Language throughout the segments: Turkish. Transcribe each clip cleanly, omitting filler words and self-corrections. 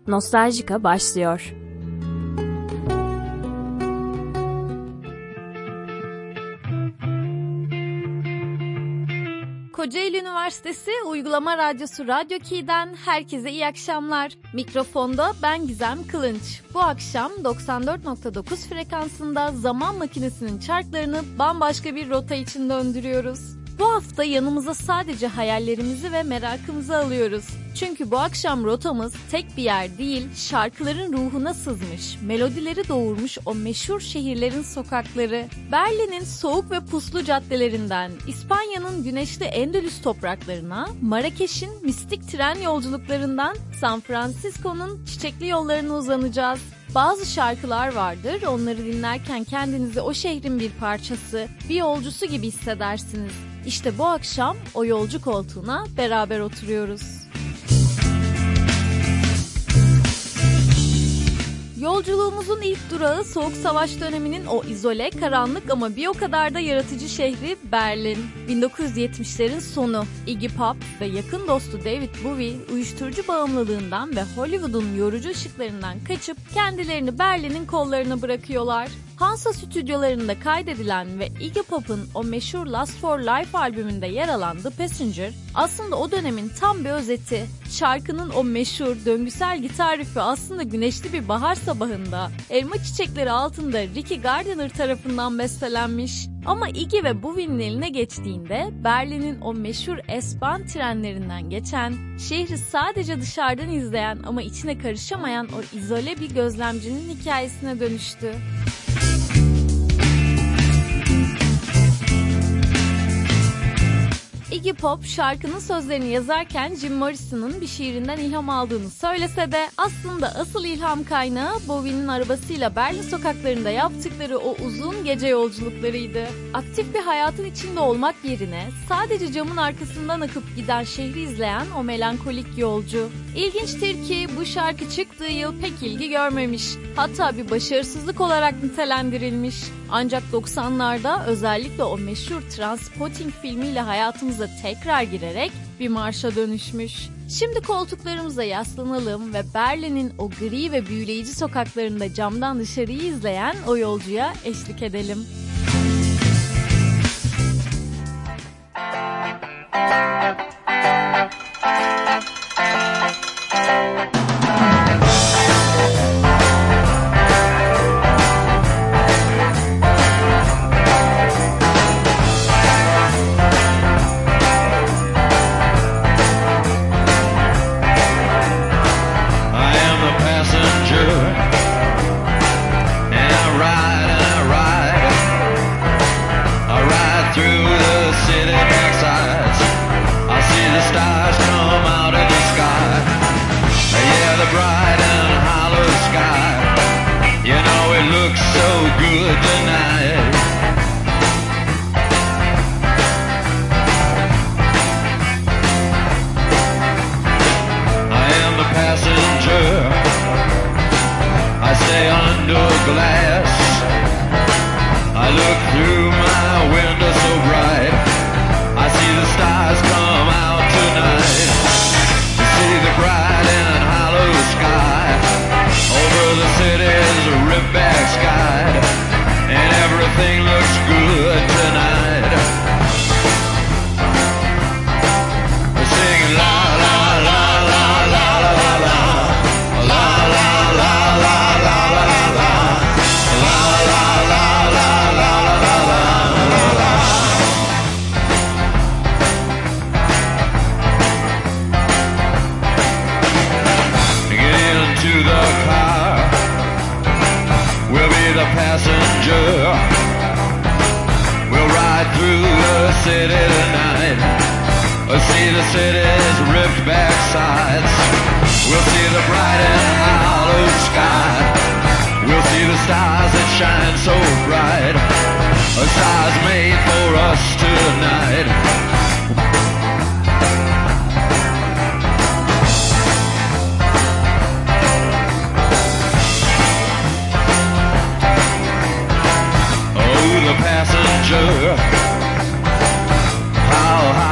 Nostaljika başlıyor. Kocaeli Üniversitesi Uygulama Radyosu Radyo Key'den herkese iyi akşamlar. Mikrofonda ben Gizem Kılınç. Bu akşam 94.9 frekansında zaman makinesinin çarklarını bambaşka bir rota için döndürüyoruz. Bu hafta yanımıza sadece hayallerimizi ve merakımızı alıyoruz. Çünkü bu akşam rotamız tek bir yer değil, şarkıların ruhuna sızmış, melodileri doğurmuş o meşhur şehirlerin sokakları. Berlin'in soğuk ve puslu caddelerinden, İspanya'nın güneşli Endülüs topraklarına, Marrakeş'in mistik tren yolculuklarından San Francisco'nun çiçekli yollarına uzanacağız. Bazı şarkılar vardır, onları dinlerken kendinizi o şehrin bir parçası, bir yolcusu gibi hissedersiniz. İşte bu akşam o yolcu koltuğuna beraber oturuyoruz. Yolculuğumuzun ilk durağı Soğuk Savaş döneminin o izole, karanlık ama bir o kadar da yaratıcı şehri Berlin. 1970'lerin sonu Iggy Pop ve yakın dostu David Bowie uyuşturucu bağımlılığından ve Hollywood'un yorucu ışıklarından kaçıp kendilerini Berlin'in kollarına bırakıyorlar. Hansa stüdyolarında kaydedilen ve Iggy Pop'un o meşhur Last for Life albümünde yer alan The Passenger aslında o dönemin tam bir özeti. Şarkının o meşhur döngüsel gitar riffi aslında güneşli bir bahar sabahında elma çiçekleri altında Ricky Gardiner tarafından bestelenmiş. Ama Iggy ve Bowie'nin eline geçtiğinde Berlin'in o meşhur S-Bahn trenlerinden geçen, şehri sadece dışarıdan izleyen ama içine karışamayan o izole bir gözlemcinin hikayesine dönüştü. Iggy Pop şarkının sözlerini yazarken Jim Morrison'ın bir şiirinden ilham aldığını söylese de aslında asıl ilham kaynağı Bowie'nin arabasıyla Berlin sokaklarında yaptıkları o uzun gece yolculuklarıydı. Aktif bir hayatın içinde olmak yerine sadece camın arkasından akıp giden şehri izleyen o melankolik yolcu. İlginçtir ki bu şarkı çıktığı yıl pek ilgi görmemiş. Hatta bir başarısızlık olarak nitelendirilmiş. Ancak 90'larda özellikle o meşhur Trainspotting filmiyle hayatımıza tekrar girerek bir marşa dönüşmüş. Şimdi koltuklarımıza yaslanalım ve Berlin'in o gri ve büyüleyici sokaklarında camdan dışarıyı izleyen o yolcuya eşlik edelim.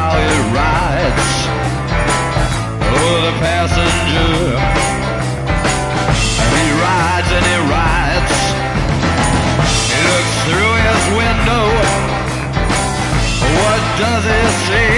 Passenger, does he see?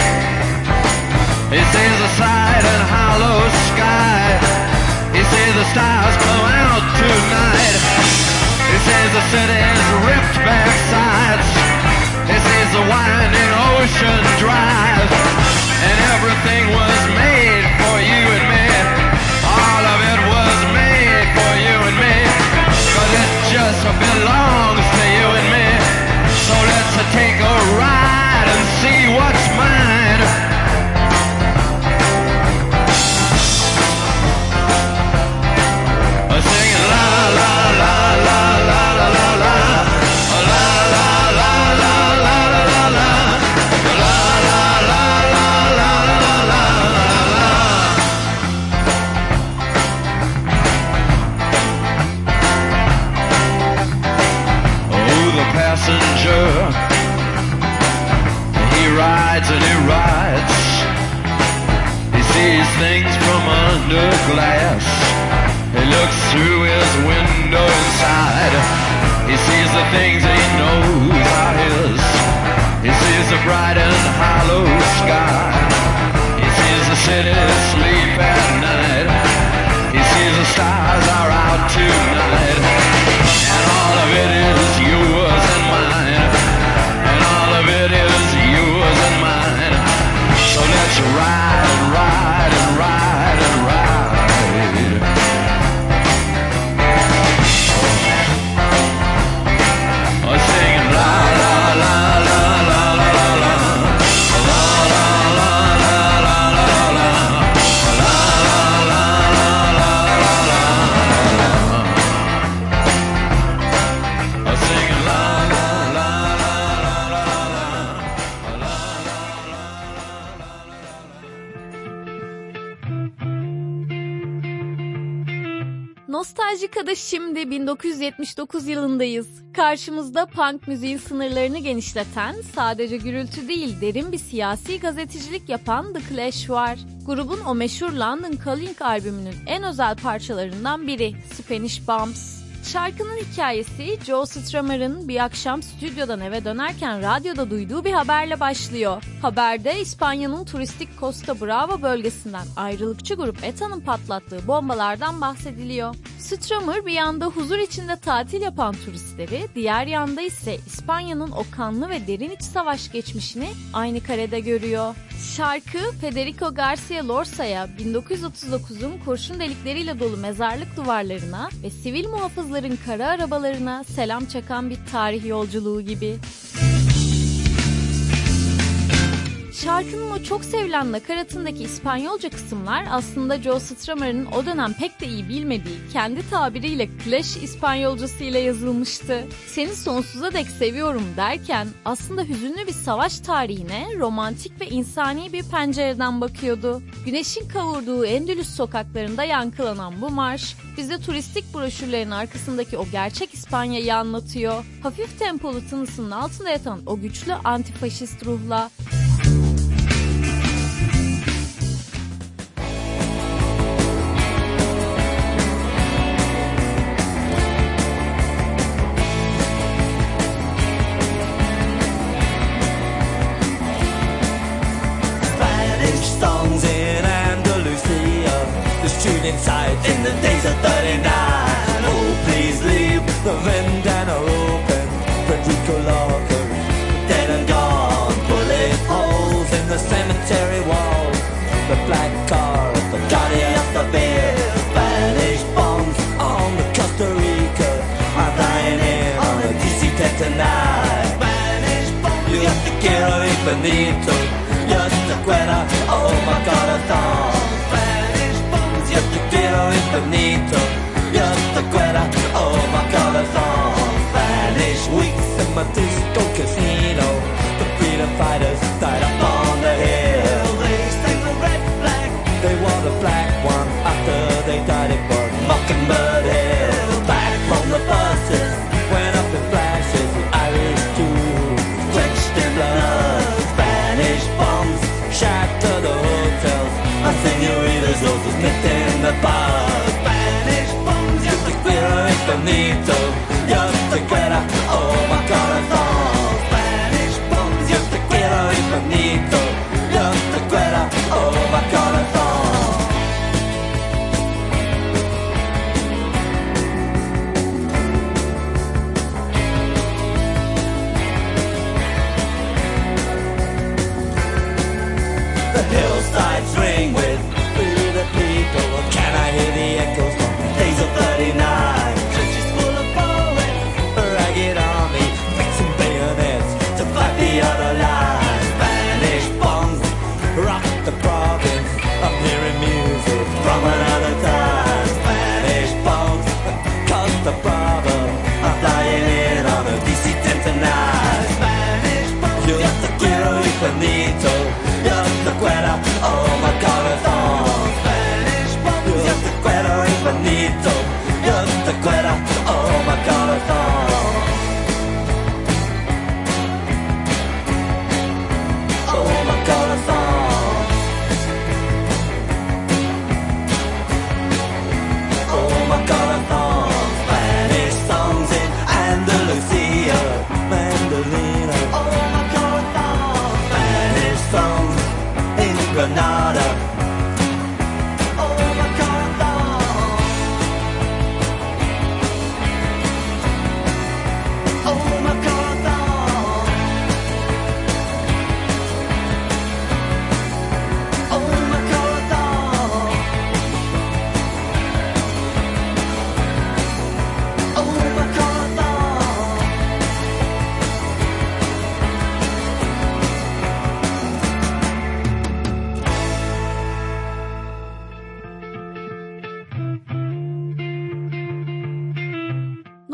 He sees the side and hollow sky. He sees the stars come out tonight. He sees the city's ripped back sides. He sees the winding ocean drive. And everything was made for you and me. All of it was made for you and me. 'Cause it just belongs to you and me. So let's take a ride and see what's mine. Singing la la la la la la la la, la la la la la la la, la la la la la la la. Oh, the passenger, he rides and he rides. He sees things from under glass. He looks through his window inside. He sees the things he knows are his. He sees the bright and hollow sky. He sees the city sleep at night. He sees the stars are out tonight. And all of it is yours and mine. And all of it is yours and mine. So let's ride and ride and ride and ride. Singing la la la la la la la la, la la la la la la la, la la la la la la. Singing la la la la la la la. Nostaljika'da şimdi 1979 yılındayız. Karşımızda punk müziğin sınırlarını genişleten, sadece gürültü değil derin bir siyasi gazetecilik yapan The Clash var. Grubun o meşhur London Calling albümünün en özel parçalarından biri Spanish Bombs. Şarkının hikayesi Joe Strummer'ın bir akşam stüdyodan eve dönerken radyoda duyduğu bir haberle başlıyor. Haberde İspanya'nın turistik Costa Brava bölgesinden ayrılıkçı grup ETA'nın patlattığı bombalardan bahsediliyor. Strummer bir yanda huzur içinde tatil yapan turistleri, diğer yanda ise İspanya'nın o kanlı ve derin iç savaş geçmişini aynı karede görüyor. Şarkı Federico Garcia Lorca'ya 1939'un kurşun delikleriyle dolu mezarlık duvarlarına ve sivil muhafızların kara arabalarına selam çakan bir tarih yolculuğu gibi. Şarkının o çok sevilen nakaratındaki İspanyolca kısımlar aslında Joe Strummer'ın o dönem pek de iyi bilmediği kendi tabiriyle Clash İspanyolcası ile yazılmıştı. Seni sonsuza dek seviyorum derken aslında hüzünlü bir savaş tarihine romantik ve insani bir pencereden bakıyordu. Güneşin kavurduğu Endülüs sokaklarında yankılanan bu marş bize turistik broşürlerin arkasındaki o gerçek İspanya'yı anlatıyor. Hafif tempolu tınısının altında yatan o güçlü antifaşist ruhla. Inside in the days of 39. Oh, please leave the vendana open. Federico Locker, dead and gone. Bullet holes in the cemetery wall. The black car, the guardian of the beer. Spanish bombs on the Costa Rica. I'm flying in on a DC-10 tonight. Spanish bombs, yo te quiero infinito. Yo te quiero, oh my God, a song. Yo te quiero infinito, yo te quiero, oh my corazón. Spanish weeks in my disco casino. The freedom fighters died up on the hill. They sang the red flag, they wore the black one. After they died it was Mockingbird Hill. Back from the buses, went up in flashes. The Irish too, drenched in blood. Spanish bombs shattered the hotels. My senoritas also sniffed in the bar. Spanish bombs, yo te quiero infinito. Yo te quiero, oh my corazón. Spanish bombs, yo te quiero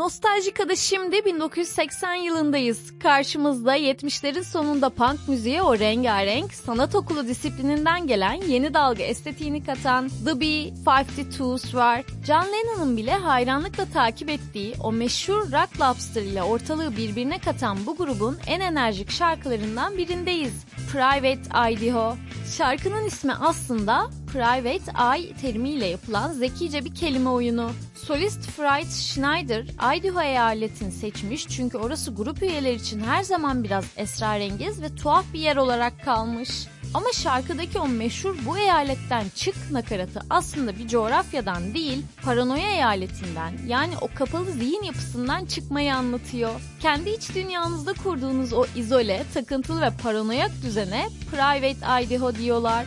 Nostaljika'da şimdi 1980 yılındayız. Karşımızda 70'lerin sonunda punk müziğe o rengarenk sanat okulu disiplininden gelen yeni dalga estetiğini katan The B-52s var. John Lennon'ın bile hayranlıkla takip ettiği o meşhur Rock Lobster ile ortalığı birbirine katan bu grubun en enerjik şarkılarından birindeyiz. Private Idaho. Şarkının ismi aslında Private Eye terimiyle yapılan zekice bir kelime oyunu. Solist Fritz Schneider, Idaho eyaletini seçmiş çünkü orası grup üyeleri için her zaman biraz esrarengiz ve tuhaf bir yer olarak kalmış. Ama şarkıdaki o meşhur "bu eyaletten çık" nakaratı aslında bir coğrafyadan değil, paranoya eyaletinden, yani o kapalı zihin yapısından çıkmayı anlatıyor. Kendi iç dünyanızda kurduğunuz o izole, takıntılı ve paranoyak düzene Private Idaho diyorlar.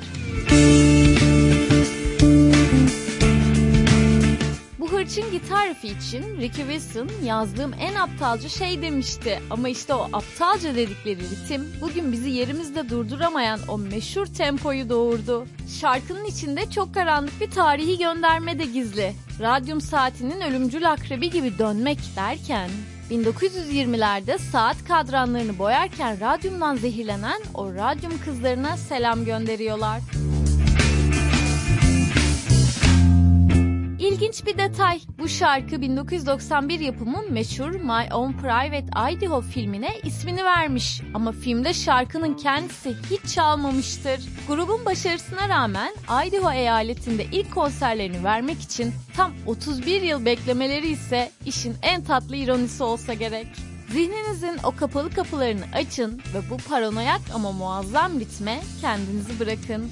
Bu hırçın gitar riff'i için Ricky Wilson yazdığım en aptalca şey demişti. Ama işte o aptalca dedikleri ritim bugün bizi yerimizde durduramayan o meşhur tempoyu doğurdu. Şarkının içinde çok karanlık bir tarihi gönderme de gizli. Radyum saatinin ölümcül akrebi gibi dönmek derken 1920'lerde saat kadranlarını boyarken radyumdan zehirlenen o radyum kızlarına selam gönderiyorlar. İlginç bir detay. Bu şarkı 1991 yapımı meşhur My Own Private Idaho filmine ismini vermiş. Ama filmde şarkının kendisi hiç çalmamıştır. Grubun başarısına rağmen Idaho eyaletinde ilk konserlerini vermek için tam 31 yıl beklemeleri ise işin en tatlı ironisi olsa gerek. Zihninizin o kapalı kapılarını açın ve bu paranoyak ama muazzam ritme kendinizi bırakın.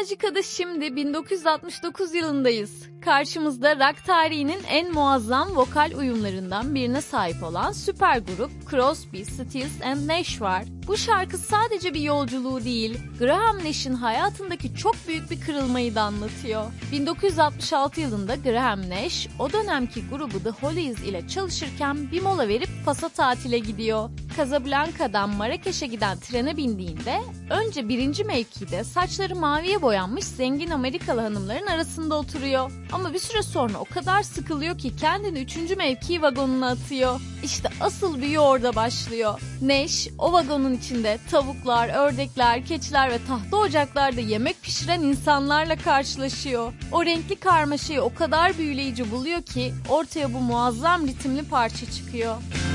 Nostaljika'da şimdi 1969 yılındayız. Karşımızda rock tarihinin en muazzam vokal uyumlarından birine sahip olan süper grup Crosby, Stills and Nash var. Bu şarkı sadece bir yolculuğu değil, Graham Nash'in hayatındaki çok büyük bir kırılmayı da anlatıyor. 1966 yılında Graham Nash, o dönemki grubu The Hollies ile çalışırken bir mola verip Fas'a tatile gidiyor. Casablanca'dan Marrakeş'e giden trene bindiğinde önce birinci mevkide saçları maviye boyanmış zengin Amerikalı hanımların arasında oturuyor. Ama bir süre sonra o kadar sıkılıyor ki kendini 3. mevki vagonuna atıyor. İşte asıl büyü orada başlıyor. Nash o vagonun içinde tavuklar, ördekler, keçiler ve tahta ocaklarda yemek pişiren insanlarla karşılaşıyor. O renkli karmaşayı o kadar büyüleyici buluyor ki ortaya bu muazzam ritimli parça çıkıyor.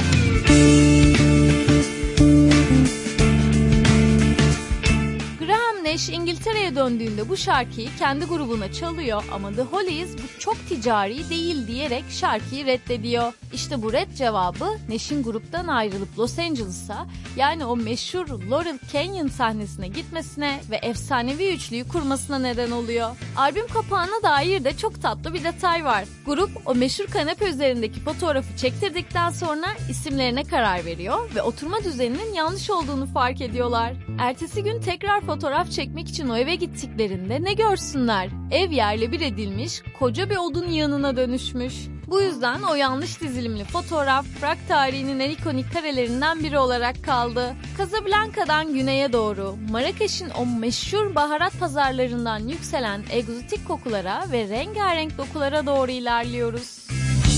Nash İngiltere'ye döndüğünde bu şarkıyı kendi grubuna çalıyor ama The Hollies bu çok ticari değil diyerek şarkıyı reddediyor. İşte bu red cevabı Nash'in gruptan ayrılıp Los Angeles'a, yani o meşhur Laurel Canyon sahnesine gitmesine ve efsanevi üçlüyü kurmasına neden oluyor. Albüm kapağına dair de çok tatlı bir detay var. Grup o meşhur kanepe üzerindeki fotoğrafı çektirdikten sonra isimlerine karar veriyor ve oturma düzeninin yanlış olduğunu fark ediyorlar. Ertesi gün tekrar fotoğraf çekmek için o eve gittiklerinde ne görsünler? Ev yerle bir edilmiş, koca bir odun yığınına dönüşmüş. Bu yüzden o yanlış dizilimli fotoğraf rock tarihinin en ikonik karelerinden biri olarak kaldı. Casablanca'dan güneye doğru Marrakeş'in o meşhur baharat pazarlarından yükselen egzotik kokulara ve rengarenk dokulara doğru ilerliyoruz.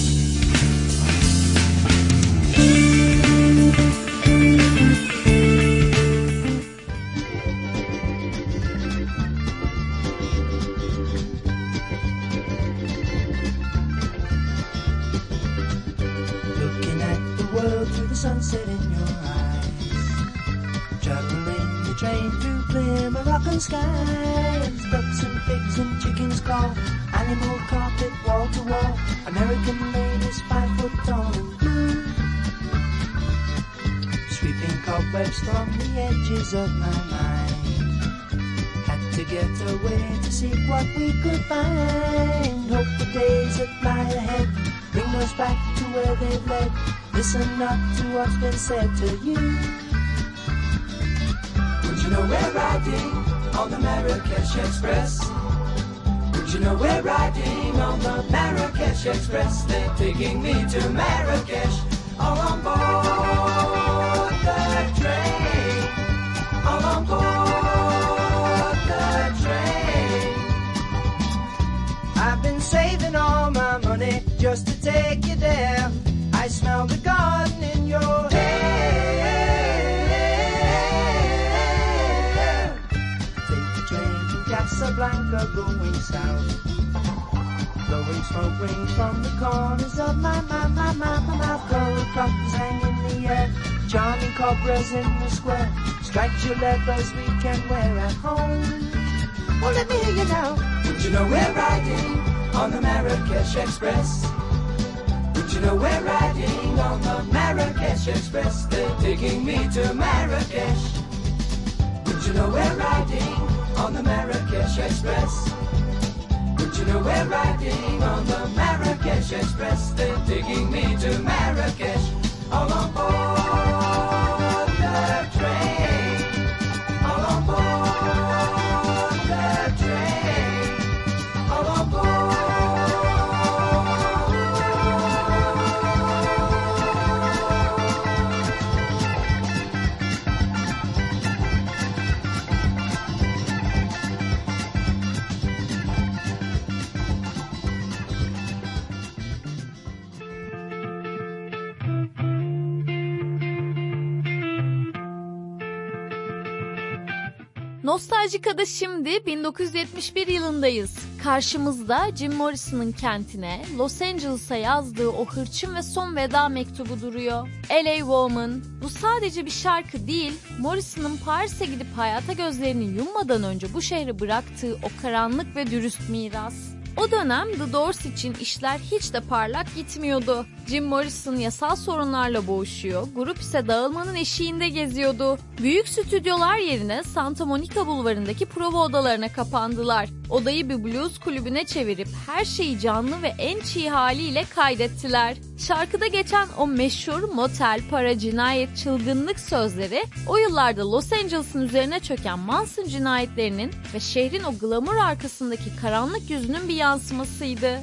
Sunset in your eyes, juggling the train through clear Moroccan skies. Ducks and pigs and chickens call, animal carpet wall to wall. American ladies 5 foot tall and blue, sweeping cobwebs from the edges of my mind. Had to get away to seek what we could find. Hope the days that lie ahead bring us back to where they've led. Listen not to what's been said to you. Would you know we're riding on the Marrakesh Express? Would you know we're riding on the Marrakesh Express? They're taking me to Marrakesh, all on board the train, all on board the train. I've been saving all my money just to take you there. I smell the garden in your hair. Take the train to Casablanca going south. Blowing smoke rings from the corners of my mouth. Gold coffins hang in the air, charming cobras in the square. Striped leathers we can wear at home. Oh, let me hear you now. Would you know we're riding on the Marrakesh Express? Would you know we're riding on the Marrakesh Express? They're taking me to Marrakesh. Would you know we're riding on the Marrakesh Express? Would you know we're riding on the Marrakesh Express? They're taking me to Marrakesh, all on board the train, all on board the train, all on board. Nostaljika'da şimdi 1971 yılındayız. Karşımızda Jim Morrison'ın kentine, Los Angeles'a yazdığı o hırçın ve son veda mektubu duruyor. LA Woman. Bu sadece bir şarkı değil, Morrison'ın Paris'e gidip hayata gözlerini yummadan önce bu şehri bıraktığı o karanlık ve dürüst miras. O dönem The Doors için işler hiç de parlak gitmiyordu. Jim Morrison yasal sorunlarla boğuşuyor, grup ise dağılmanın eşiğinde geziyordu. Büyük stüdyolar yerine Santa Monica Bulvarı'ndaki prova odalarına kapandılar. Odayı bir blues kulübüne çevirip her şeyi canlı ve en çiğ haliyle kaydettiler. Şarkıda geçen o meşhur motel, para, cinayet, çılgınlık sözleri o yıllarda Los Angeles'ın üzerine çöken Manson cinayetlerinin ve şehrin o glamour arkasındaki karanlık yüzünün bir yansımasıydı.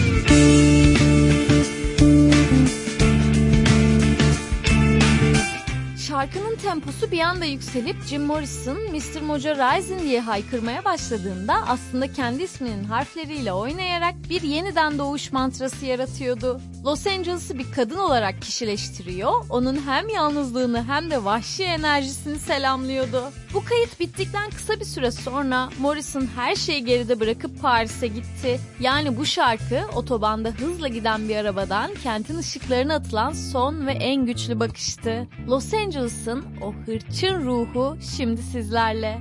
Şarkının temposu bir anda yükselip Jim Morrison Mr. Mojo Rising diye haykırmaya başladığında aslında kendi isminin harfleriyle oynayarak bir yeniden doğuş mantrası yaratıyordu. Los Angeles'ı bir kadın olarak kişileştiriyor, onun hem yalnızlığını hem de vahşi enerjisini selamlıyordu. Bu kayıt bittikten kısa bir süre sonra Morrison her şeyi geride bırakıp Paris'e gitti. Yani bu şarkı otobanda hızla giden bir arabadan kentin ışıklarına atılan son ve en güçlü bakıştı. Los Angeles'ın o hırçın ruhu şimdi sizlerle.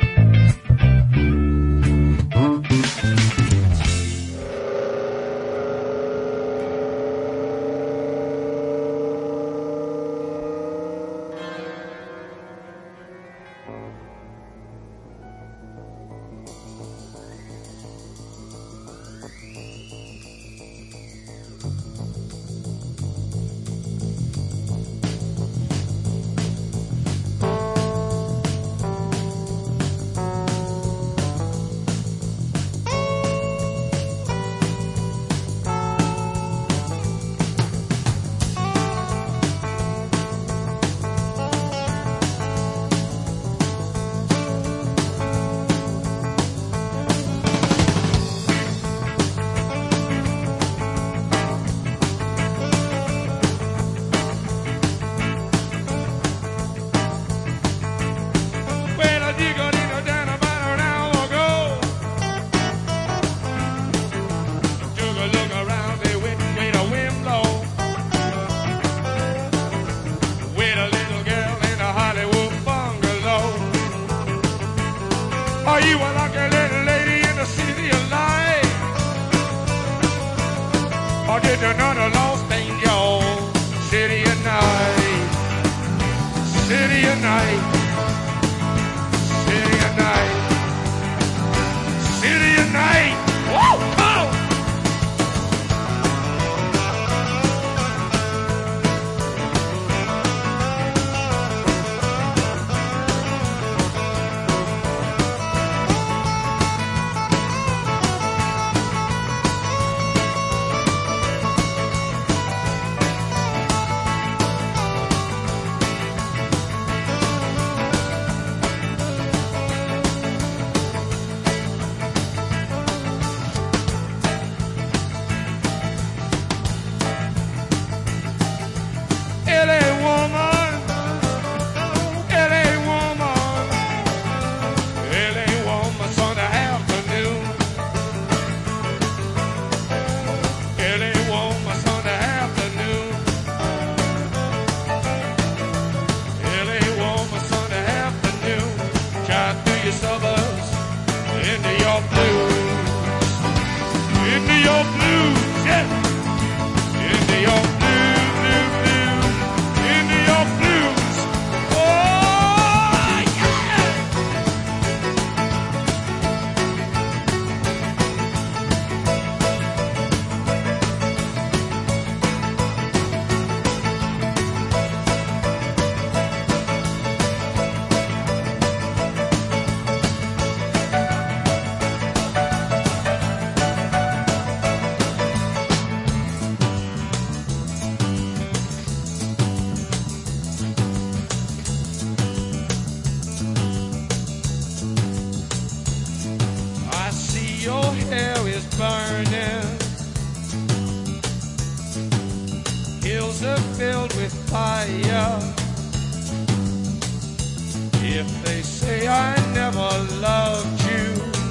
If they say I never loved you,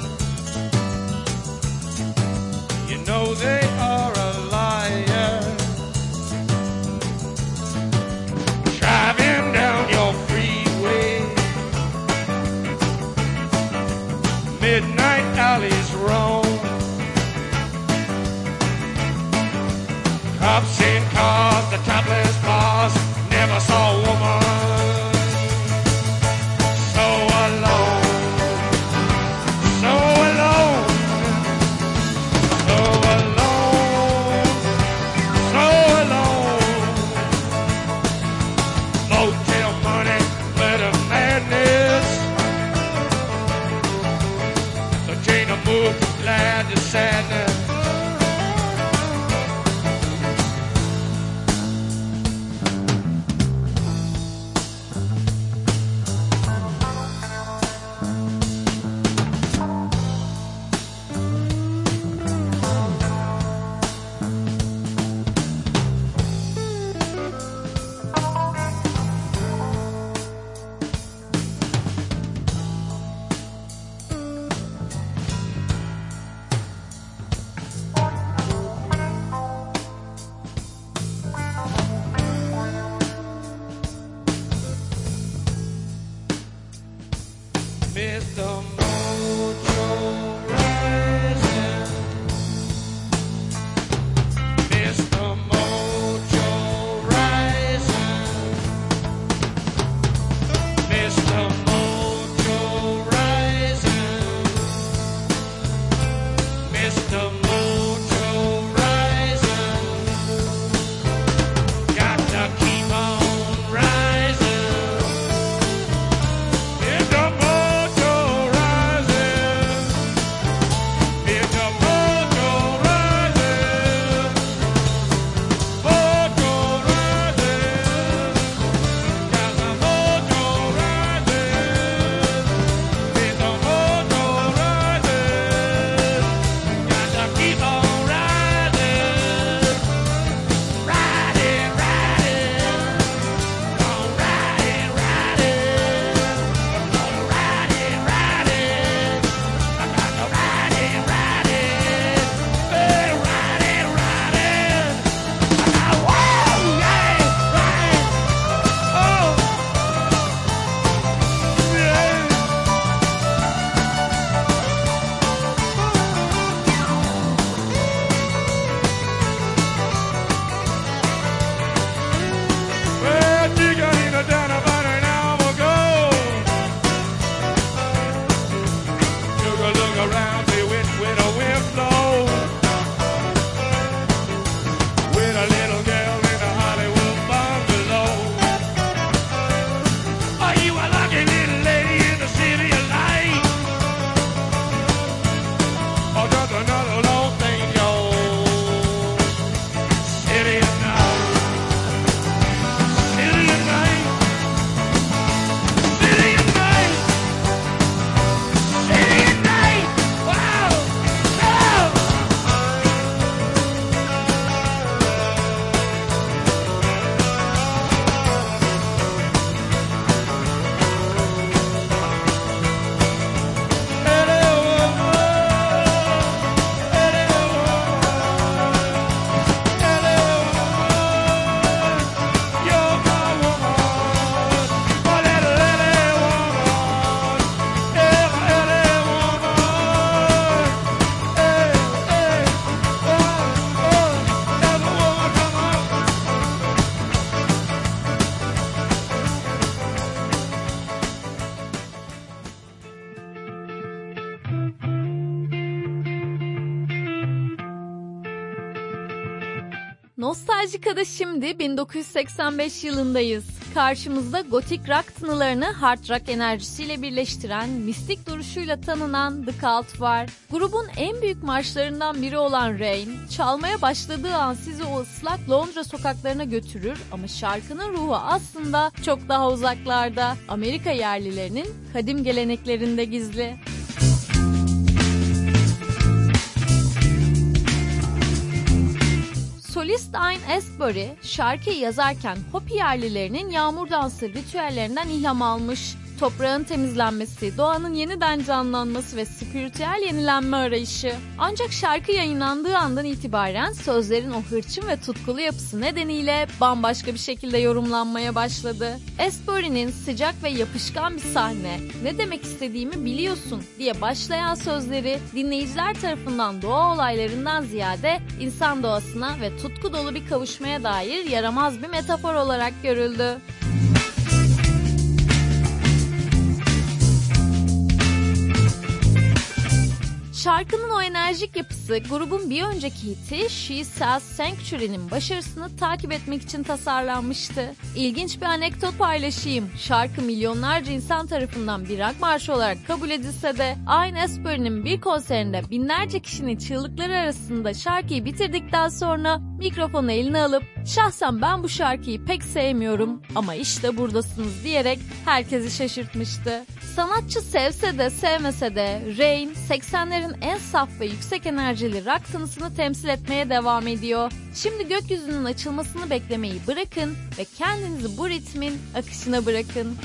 you know they are a liar. Driving down your freeway, midnight alleys roam, Obscene cars, the topless bars, never saw a woman so alone, so alone, so alone, so alone. Motel money, murder madness. The chain of move from glad to sadness. Mr. Mojo rising, Mr. Mojo rising, Mr. Mojo rising, Mr. Mojo rising, got to keep on rising. Mr. Mojo rising, Mr. Mojo rising, Mojo rising, got the mojo rising, Mr. Mojo rising, got to keep on rising, riding, riding, on riding, riding. Riding, riding, I got to riding, riding, hey, riding, riding. I got whoa, yeah, riding, oh, yeah. Well, Chicanina down about an hour ago. Took a look around, see which way the wind blows. With a little girl in a Hollywood bungalow. Are you a lucky little lady in the city of light? Or just another long thing, yo? City of night, city of night, city of night. City at night! Wow! Oh! You're my woman, my little woman, every woman. Hey, hey, oh, every woman, come on. Nostaljia'da şimdi 1985 yılındayız. Karşımızda gotik rock tınılarını hard rock enerjisiyle birleştiren, mistik duruşuyla tanınan The Cult var. Grubun en büyük marşlarından biri olan Rain, çalmaya başladığı an sizi o ıslak Londra sokaklarına götürür ama şarkının ruhu aslında çok daha uzaklarda. Amerika yerlilerinin kadim geleneklerinde gizli. Solist Ian Astbury şarkıyı yazarken Hopi yerlilerinin yağmur dansı ritüellerinden ilham almış. toprağın temizlenmesi, doğanın yeniden canlanması ve spiritüel yenilenme arayışı. Ancak şarkı yayınlandığı andan itibaren sözlerin o hırçın ve tutkulu yapısı nedeniyle bambaşka bir şekilde yorumlanmaya başladı. Asbury'nin sıcak ve yapışkan bir sahne, ne demek istediğimi biliyorsun diye başlayan sözleri dinleyiciler tarafından doğa olaylarından ziyade insan doğasına ve tutku dolu bir kavuşmaya dair yaramaz bir metafor olarak görüldü. Şarkının o enerjik yapısı grubun bir önceki hiti She Sells Sanctuary'nin başarısını takip etmek için tasarlanmıştı. İlginç bir anekdot paylaşayım. Şarkı milyonlarca insan tarafından bir rock marşı olarak kabul edilse de Ian Astbury'nin bir konserinde binlerce kişinin çığlıkları arasında şarkıyı bitirdikten sonra mikrofonu eline alıp "Şahsen ben bu şarkıyı pek sevmiyorum ama işte buradasınız" diyerek herkesi şaşırtmıştı. Sanatçı sevse de sevmese de Rain 80'lerin en saf ve yüksek enerjili rock tınısını temsil etmeye devam ediyor. Şimdi gökyüzünün açılmasını beklemeyi bırakın ve kendinizi bu ritmin akışına bırakın.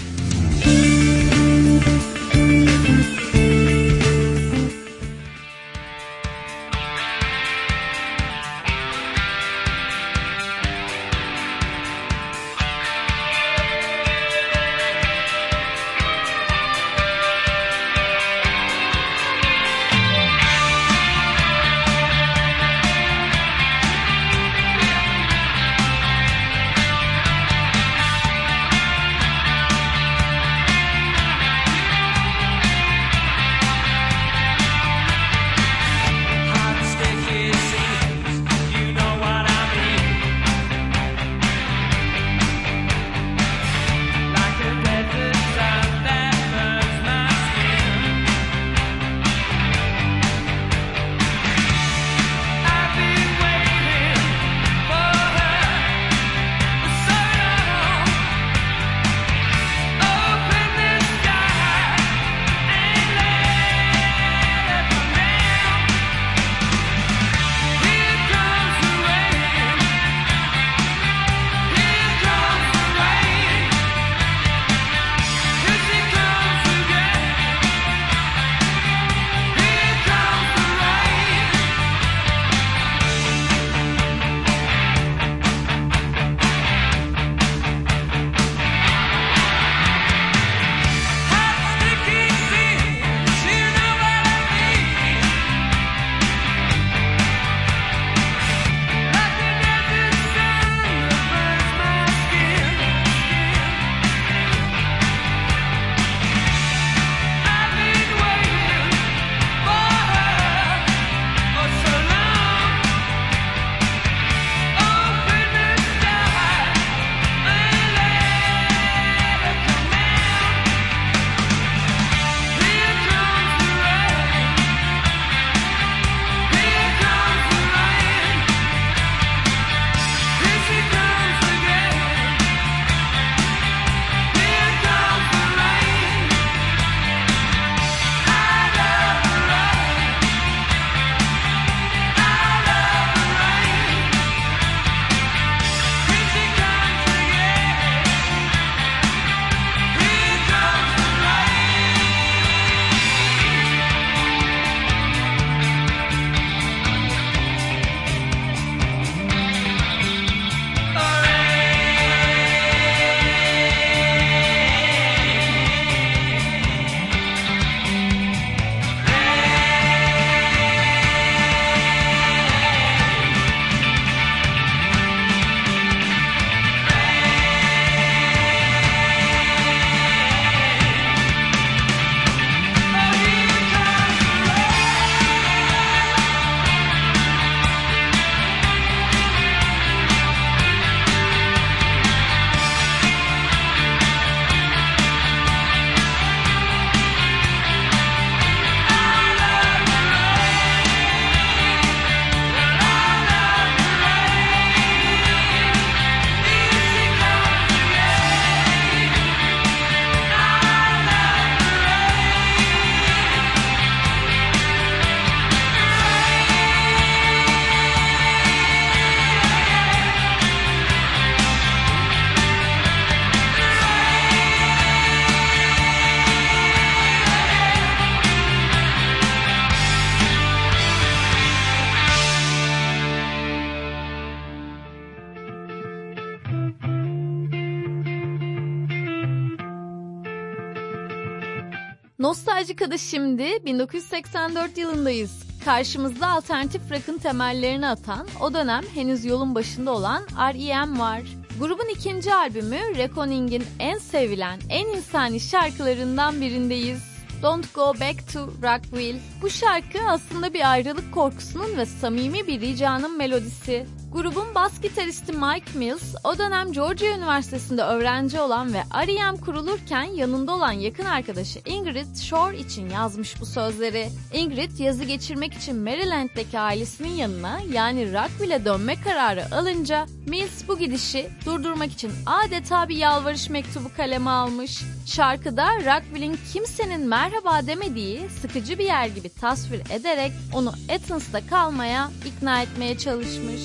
Nostaljik Ada şimdi 1984 yılındayız. Karşımızda alternatif rock'ın temellerini atan, o dönem henüz yolun başında olan R.E.M. var. Grubun ikinci albümü Reckoning'in en sevilen, en insani şarkılarından birindeyiz. Don't Go Back to Rockville. Bu şarkı aslında bir ayrılık korkusunun ve samimi bir ricanın melodisi. Grubun bas gitaristi Mike Mills, o dönem Georgia Üniversitesi'nde öğrenci olan ve R.E.M. kurulurken yanında olan yakın arkadaşı Ingrid Shore için yazmış bu sözleri. Ingrid yazı geçirmek için Maryland'deki ailesinin yanına, yani Rockville'e dönme kararı alınca Mills bu gidişi durdurmak için adeta bir yalvarış mektubu kaleme almış. Şarkıda Rockville'in kimsenin merhaba demediği sıkıcı bir yer gibi tasvir ederek onu Athens'ta kalmaya ikna etmeye çalışmış.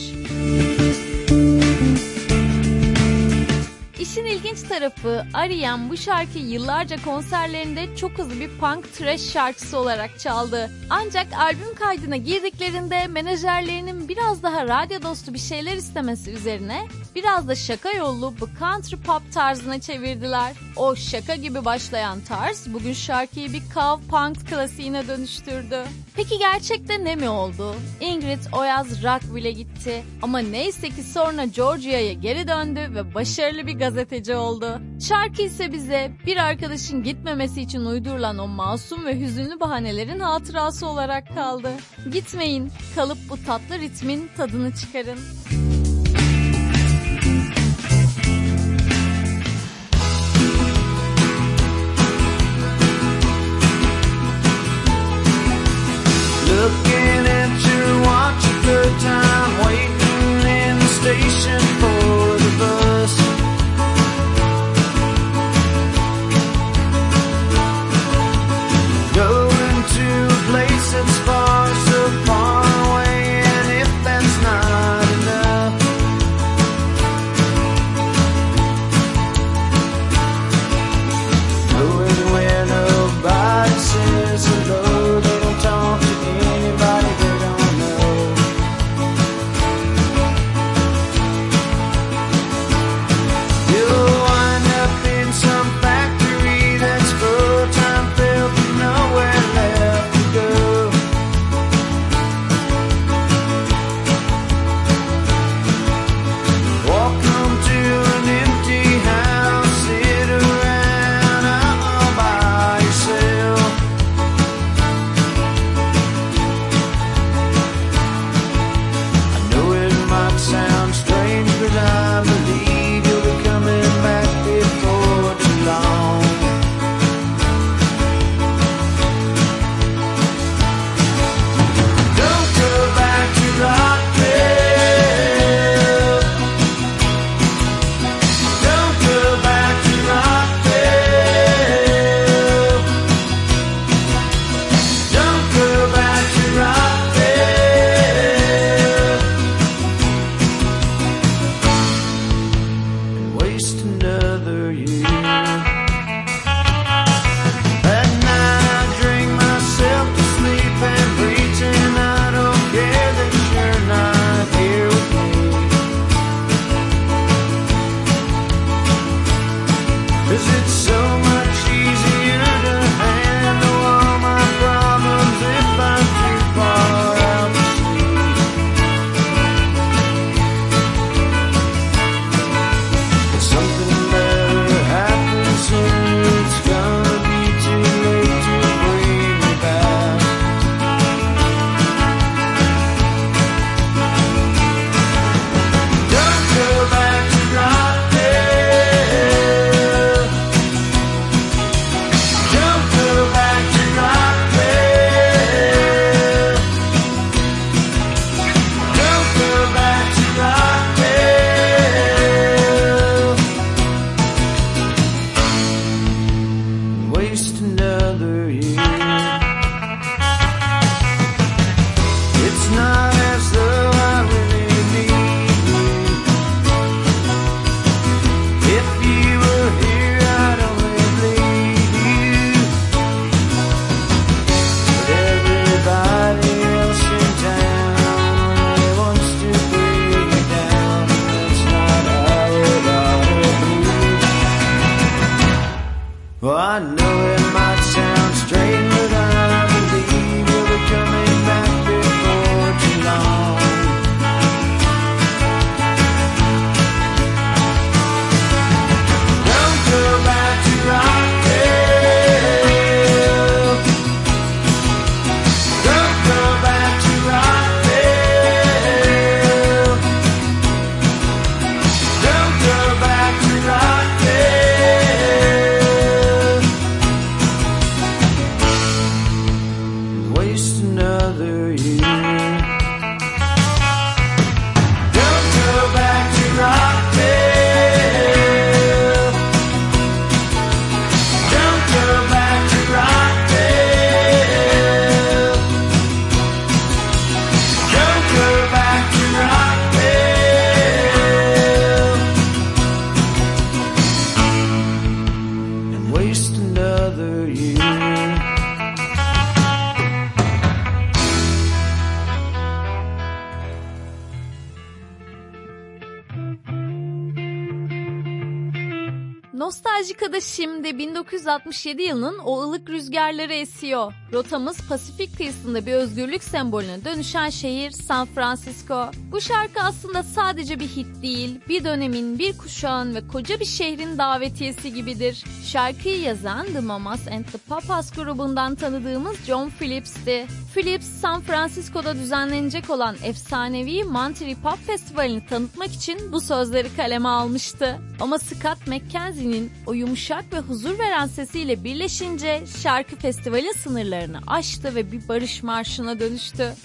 İşin ilginç tarafı, R.E.M. bu şarkıyı yıllarca konserlerinde çok hızlı bir punk trash şarkısı olarak çaldı. Ancak albüm kaydına girdiklerinde menajerlerinin biraz daha radyo dostu bir şeyler istemesi üzerine biraz da şaka yollu bu country pop tarzına çevirdiler. O şaka gibi başlayan tarz bugün şarkıyı bir cow punk klasiğine dönüştürdü. Peki gerçekte ne mi oldu? Ingrid o yaz Rockville'e gitti ama neyse ki sonra Georgia'ya geri döndü ve başarılı bir gazeteci oldu. Şarkı ise bize bir arkadaşın gitmemesi için uydurulan o masum ve hüzünlü bahanelerin hatırası olarak kaldı. Gitmeyin, kalıp bu tatlı ritmin tadını çıkarın. Looking at your watch, a good time waiting in the station for the bus. Going to a place that's far, so far away, and if that's not enough, going where nobody says hello, they don't talk to anybody there. Nostaljika'da şimdi 1967 yılının o ılık rüzgarları esiyor. Rotamız Pasifik kıyısında bir özgürlük sembolüne dönüşen şehir San Francisco. Bu şarkı aslında sadece bir hit değil, bir dönemin, bir kuşağın ve koca bir şehrin davetiyesi gibidir. Şarkıyı yazan The Mamas and the Papas grubundan tanıdığımız John Phillips'ti. Phillips, San Francisco'da düzenlenecek olan efsanevi Monterey Pop Festivali'ni tanıtmak için bu sözleri kaleme almıştı. Ama Scott McKenzie'nin o yumuşak ve huzur veren sesiyle birleşince şarkı festivalin sınırlarını aştı ve bir barış marşına dönüştü.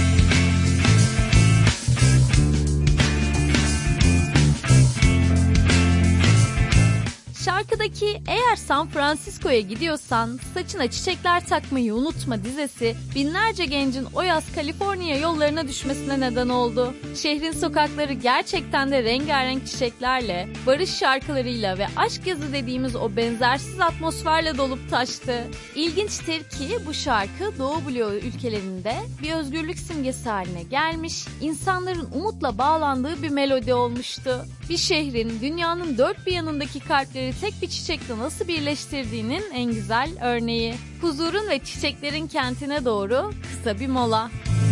Şarkıdaki "Eğer San Francisco'ya gidiyorsan saçına çiçekler takmayı unutma" dizesi binlerce gencin o yaz Kaliforniya yollarına düşmesine neden oldu. Şehrin sokakları gerçekten de rengarenk çiçeklerle, barış şarkılarıyla ve aşk yazı dediğimiz o benzersiz atmosferle dolup taştı. İlginçtir ki bu şarkı Doğu Bloğu ülkelerinde bir özgürlük simgesi haline gelmiş, insanların umutla bağlandığı bir melodi olmuştu. Bir şehrin dünyanın dört bir yanındaki kalpleri tek bir çiçekle nasıl birleştirdiğinin en güzel örneği. Huzurun ve çiçeklerin kentine doğru kısa bir mola.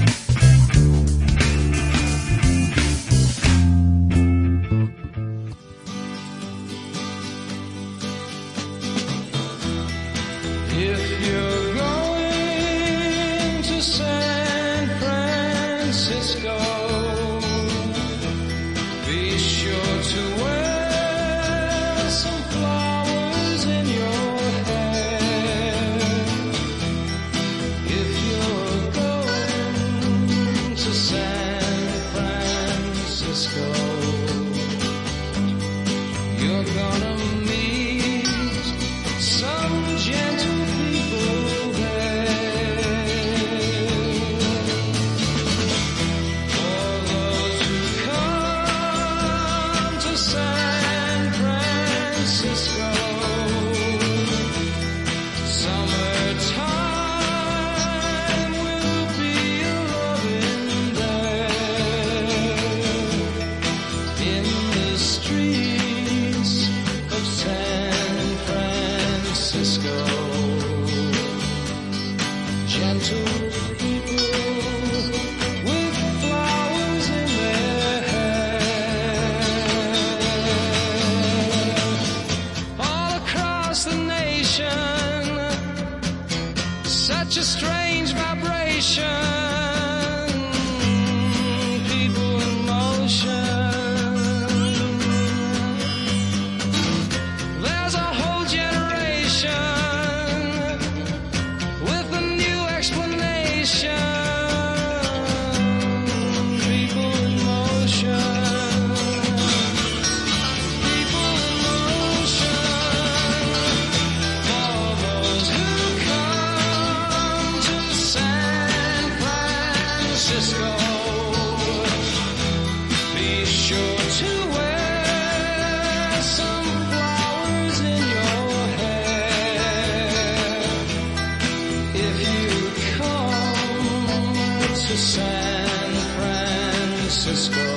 If you're going to San Francisco, be sure to wear some flowers in your hair. If you're going to San Francisco, you're gonna meet some gentle people there. For those who come to San Francisco, summertime will be a-loving there. In the streets of San Francisco, gentle people with flowers in their hair. All across the nation, such a strange vibration, people in motion. There's a whole generation with a new explanation. People in motion. People in motion. For those who come to San Francisco, be sure to wear some flowers in your hair. If you come to San Francisco,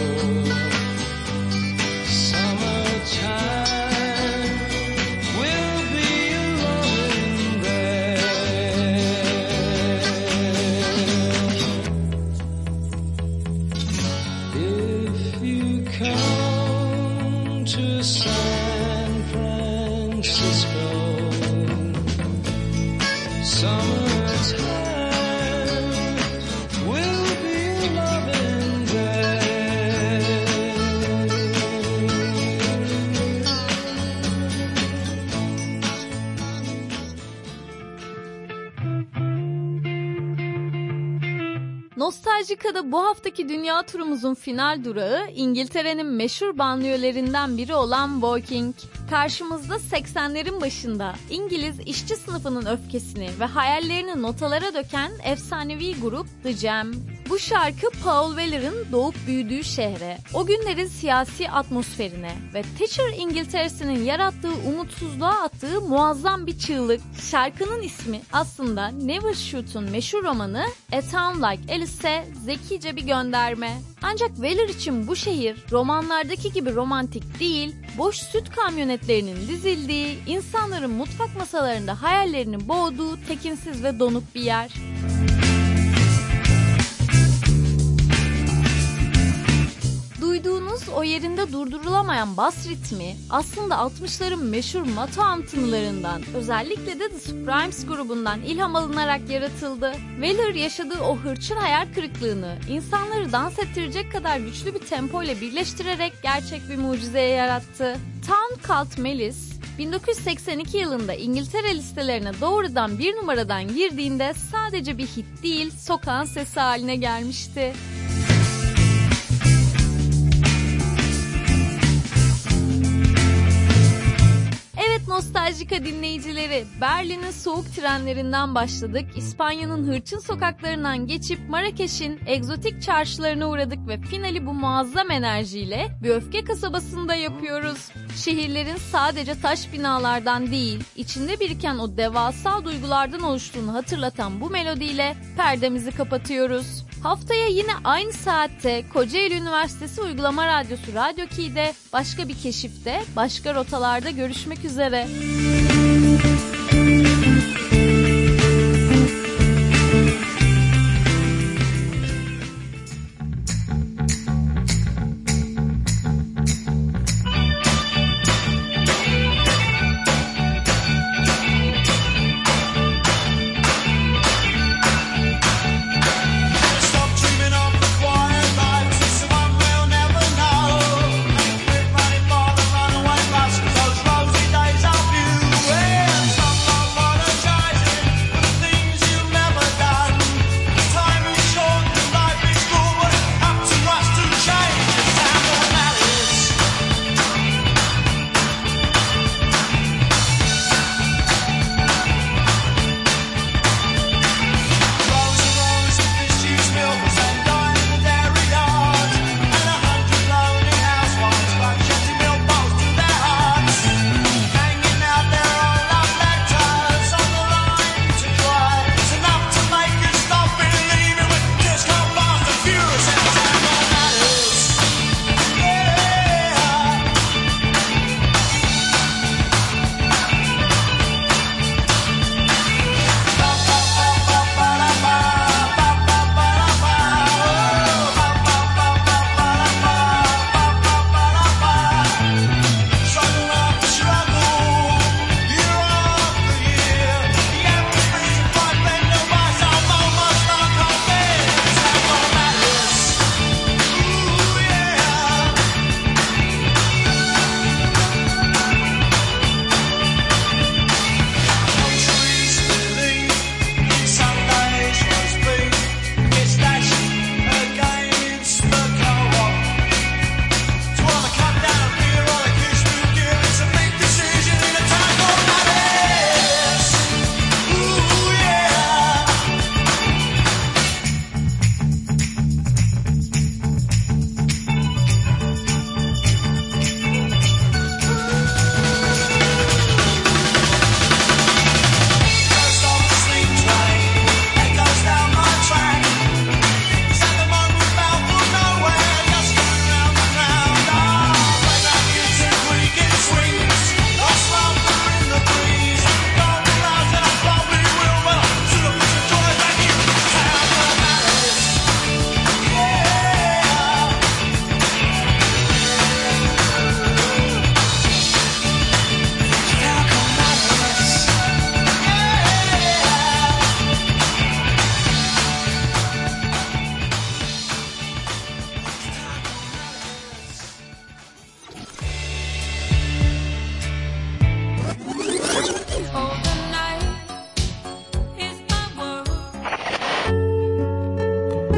summertime will be a-loving there. If you come to San Francisco, summertime will be a-loving there. Nostaljika'da bu haftaki dünya turumuzun final durağı İngiltere'nin meşhur banliyölerinden biri olan Woking. Karşımızda 80'lerin başında İngiliz işçi sınıfının öfkesini ve hayallerini notalara döken efsanevi grup The Jam. Bu şarkı Paul Weller'ın doğup büyüdüğü şehre, o günlerin siyasi atmosferine ve Thatcher İngiltere'sinin yarattığı umutsuzluğa attığı muazzam bir çığlık. Şarkının ismi aslında Never Shoot'un meşhur romanı A Town Like Alice'e zekice bir gönderme. Ancak Weller için bu şehir romanlardaki gibi romantik değil, boş süt kamyonetlerinin dizildiği, insanların mutfak masalarında hayallerini boğduğu tekinsiz ve donuk bir yer. Duyduğunuz o yerinde durdurulamayan bas ritmi aslında 60'ların meşhur Motown tınılarından, özellikle de The Supremes grubundan ilham alınarak yaratıldı. Weller yaşadığı o hırçın hayal kırıklığını insanları dans ettirecek kadar güçlü bir tempo ile birleştirerek gerçek bir mucizeye yarattı. Town Called Malice 1982 yılında İngiltere listelerine doğrudan bir numaradan girdiğinde sadece bir hit değil, sokağın sesi haline gelmişti. Nostaljika dinleyicileri, Berlin'in soğuk trenlerinden başladık, İspanya'nın hırçın sokaklarından geçip Marrakeş'in egzotik çarşılarına uğradık ve finali bu muazzam enerjiyle bir öfke kasabasında yapıyoruz. Şehirlerin sadece taş binalardan değil, içinde biriken o devasa duygulardan oluştuğunu hatırlatan bu melodiyle perdemizi kapatıyoruz. Haftaya yine aynı saatte Kocaeli Üniversitesi Uygulama Radyosu Radyo Key'de başka bir keşifte, başka rotalarda görüşmek üzere.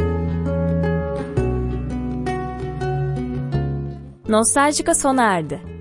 Nostaljika sona erdi.